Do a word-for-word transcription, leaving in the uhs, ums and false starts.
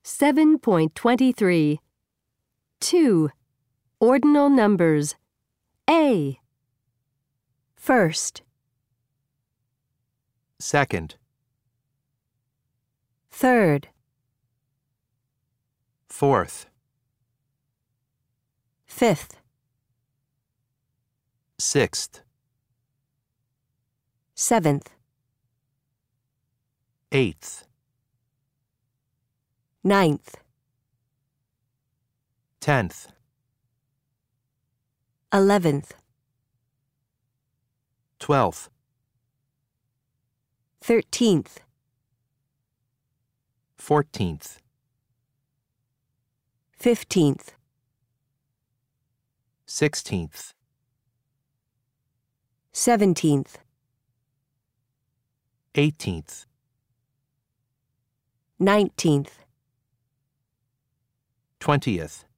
seven point two three. two. Ordinal numbers. A. First. Second. Third. Fourth. Fifth. Sixth. Seventh. Eighth. Ninth. Tenth. Eleventh. Twelfth. Thirteenth. Fourteenth. Fifteenth. Sixteenth. Seventeenth. Eighteenth. Nineteenth. Twentieth.